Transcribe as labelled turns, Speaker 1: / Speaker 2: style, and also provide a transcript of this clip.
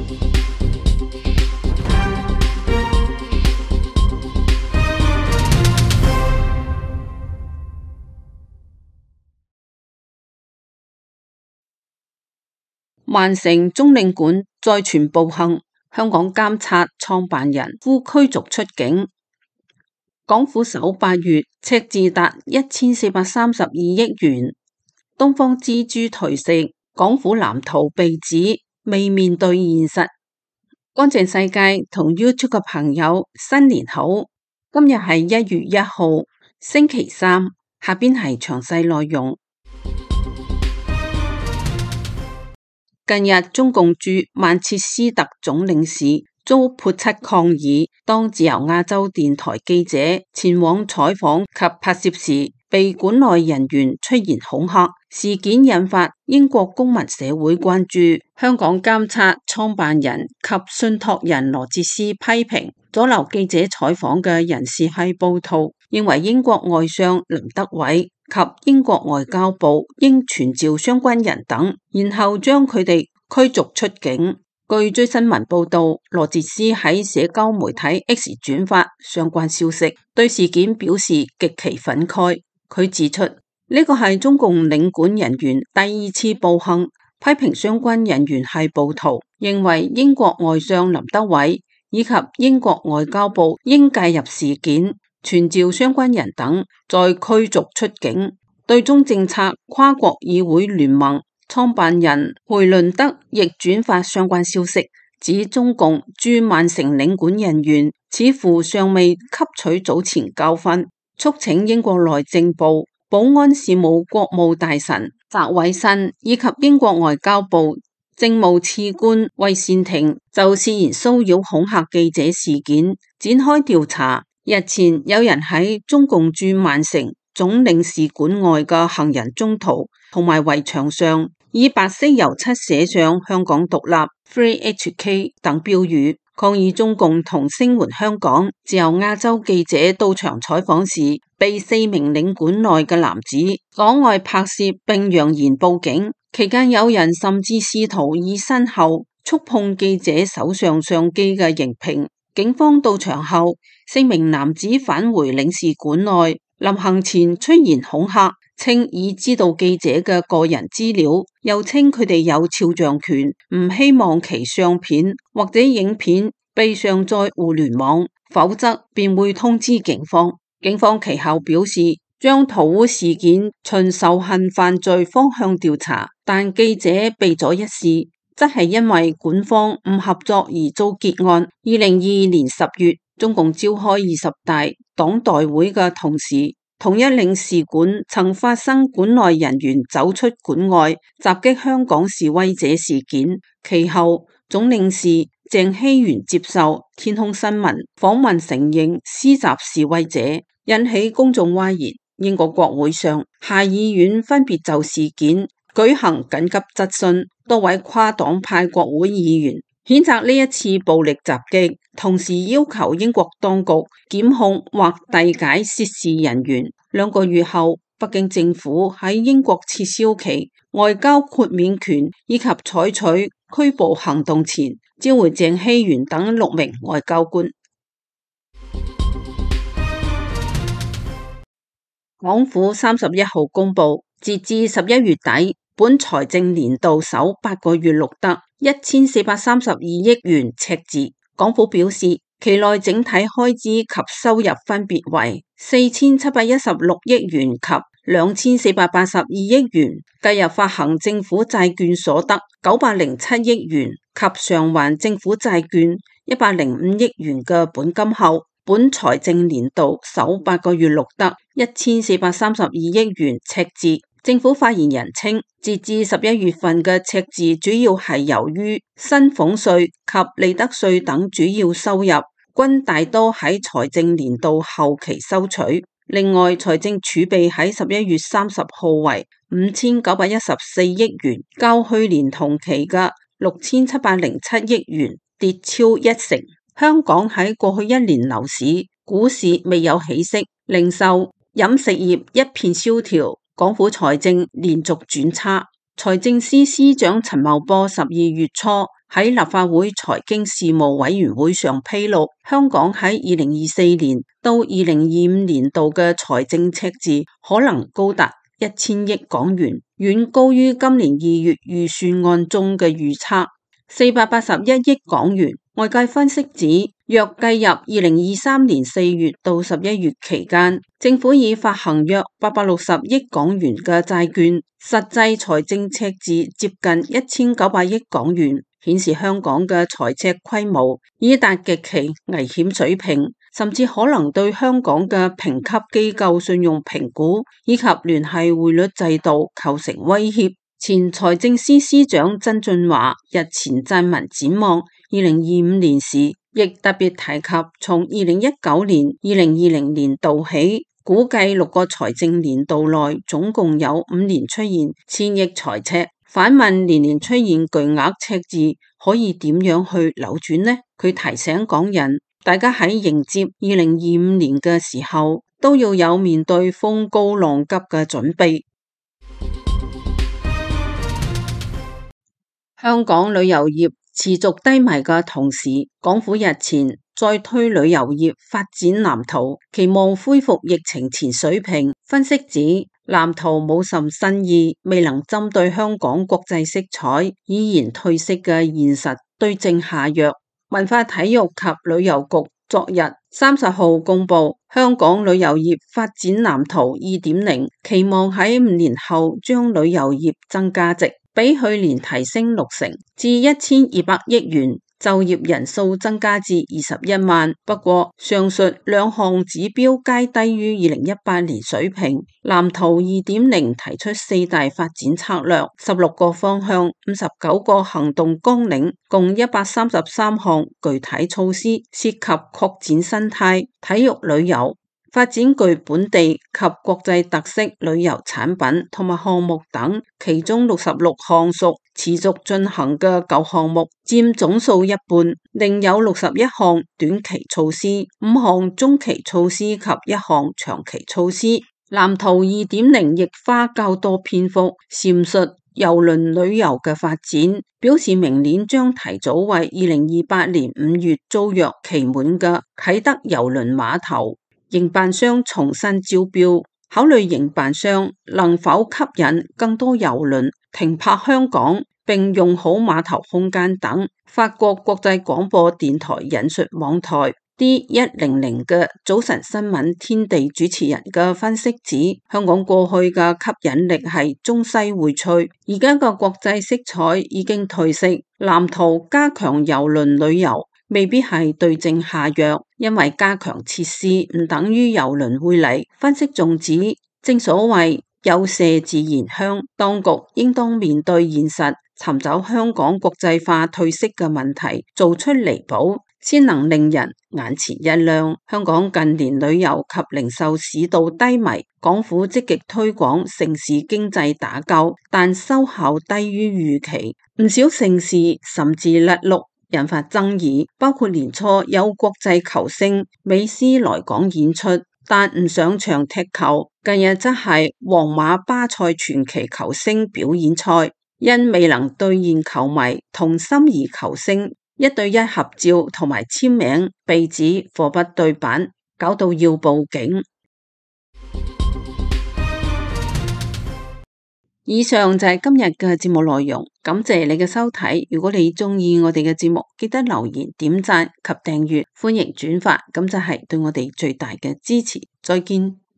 Speaker 1: 曼城中領館再傳暴行，香港監察創辦人遭驅逐出境。港府首8月赤字達1432億元，東方之珠頹食，港府藍圖被指未面對現實。乾淨世界同 YouTube 嘅朋友，新年好！今日係1月1號，星期三，下邊係詳細內容。近日，中共駐曼徹斯特總領事遭潑漆抗議，當自由亞洲電台記者前往採訪及拍攝時，被館內人員出言恐嚇，事件引發英國公民社會關注。香港監察創辦人及信託人羅哲斯批評阻撓記者採訪嘅人士係暴徒，認為英國外相林德偉及英國外交部應傳召相關人等，然後將佢哋驅逐出境。據最新聞報道，羅哲斯喺社交媒體 X 轉發相關消息，對事件表示極其憤慨。佢指出，呢個係中共領館人員第2次暴行，批評相關人員係暴徒，認為英國外相林德偉以及英國外交部應介入事件，傳召相關人等，再驅逐出境。對中政策跨國議會聯盟創辦人貝倫德亦轉發相關消息，指中共駐曼城領館人員似乎尚未吸取早前教訓，促請英國內政部保安事務國務大臣澤偉新以及英國外交部政務次官韋善廷就涉嫌騷擾恐嚇記者事件展開調查。日前有人喺中共駐曼城總領事館外嘅行人中途同埋圍牆上，以白色油漆寫上香港獨立 Free HK 等標語，抗議中共同聲援香港。自由亞洲記者到場採訪時，被4名領館內嘅男子阻礙拍攝並揚言報警，期間有人甚至試圖以身後觸碰記者手上相機嘅熒屏。警方到場後，4名男子返回領事館內，臨行前出言恐嚇，稱已知道記者嘅個人資料，又稱佢哋有肖像權，唔希望其相片或者影片被上載互聯網，否則便會通知警方。警方其後表示，將塗污事件循仇恨犯罪方向調查，但記者被阻一事，則係因為館方唔合作而遭結案。2022年10月，中共召開20大黨代會嘅同時，同一領事館曾發生館內人員走出館外襲擊香港示威者事件。其後，總領事鄭希元接受天空新聞訪問承認施襲示威者，引起公眾譁然。英國國會上下議院分別就事件舉行緊急質詢，多位跨黨派國會議員譴責呢一次暴力襲擊，同時要求英國當局檢控或遞解涉事人員。2個月後，北京政府喺英國撤銷其外交豁免權以及採取拘捕行動前，召回鄭希元等6名外交官。港府31號公布，截至11月底，本財政年度首8個月錄得1432億元赤字。港府表示，期內整體開支及收入分別為4716億元及2482億元，計入發行政府債券所得907億元及償還政府債券105億元嘅本金後，本財政年度首8個月錄得1432億元赤字。政府發言人稱，截至11月份嘅赤字主要係由於薪俸稅及利得稅等主要收入均大多喺財政年度後期收取。另外，財政儲備喺11月30號為5914億元，較去年同期嘅6707億元跌超1成。香港喺過去1年樓市、股市未有起色，零售、飲食業一片蕭條。港府財政連續轉差，財政司司長陳茂波12月初喺立法會財經事務委員會上披露，香港喺2024年到2025年度嘅財政赤字可能高達1000億港元，遠高於今年2月預算案中嘅預測481億港元。外界分析指，若計入2023年4月到11月期間，政府已發行約860億港元嘅債券，實際財政赤字接近1900億港元，顯示香港嘅財赤規模已達極其危險水平，甚至可能對香港嘅評級機構信用評估以及聯繫匯率制度構成威脅。前財政司司長曾俊華日前撰文展望2025年時，亦特別提及從2019年、2020年度起，估計6個財政年度內總共有5年出現千億財赤。反問年年出現巨額赤字，可以點樣去扭轉呢？佢提醒港人，大家喺迎接2025年嘅時候，都要有面對風高浪急嘅準備。香港旅遊業持續低迷嘅同時，港府日前再推旅遊業發展藍圖，期望恢復疫情前水平。分析指，藍圖冇甚新意，未能針對香港國際色彩已然褪色嘅現實對症下藥。文化體育及旅遊局昨日30號公布香港旅遊業發展藍圖2.0，期望喺5年後將旅遊業增價值比去年提升60%至1200億元，就業人數增加至21萬。不過，上述兩項指標皆低於2018年水平。藍圖2.0提出4大發展策略、16個方向、59個行動綱領，共133項具體措施，涉及擴展生態、體育旅遊、發展具本地及國際特色旅遊產品同埋項目等，其中66項屬持續進行嘅舊項目，佔總數一半，另有61項短期措施、5項中期措施及1項長期措施。藍圖2.0亦花較多篇幅闡述郵輪旅遊嘅發展，表示明年將提早為2028年5月租約期滿嘅啟德郵輪碼頭營辦商重新招標，考慮營辦商能否吸引更多郵輪停泊香港並用好碼頭空間等。法國國際廣播電台引述網台 D100 嘅早晨新聞天地主持人嘅分析指，香港過去嘅吸引力係中西薈萃，而家嘅國際色彩已經褪色，藍圖加強郵輪旅遊未必係對症下藥，因為加強設施唔等於郵輪會嚟。分析仲指，正所謂有麝自然香，當局應當面對現實，尋找香港國際化褪色嘅問題，做出彌補，先能令人眼前一亮。香港近年旅遊及零售市道低迷，港府積極推廣城市經濟打救，但收效低於預期，唔少城市甚至甩碌，引發爭議。包括年初有國際球星美斯來港演出，但唔上場踢球；近日則係皇馬巴塞傳奇球星表演賽，因未能兌現球迷同心儀球星1對1合照同埋簽名，被指貨不對版，搞到要報警。以上就係今日嘅節目內容，感謝你嘅收睇。如果你中意我哋嘅節目，記得留言、點讚及訂閱，歡迎轉發，咁就係對我哋最大嘅支持。再見。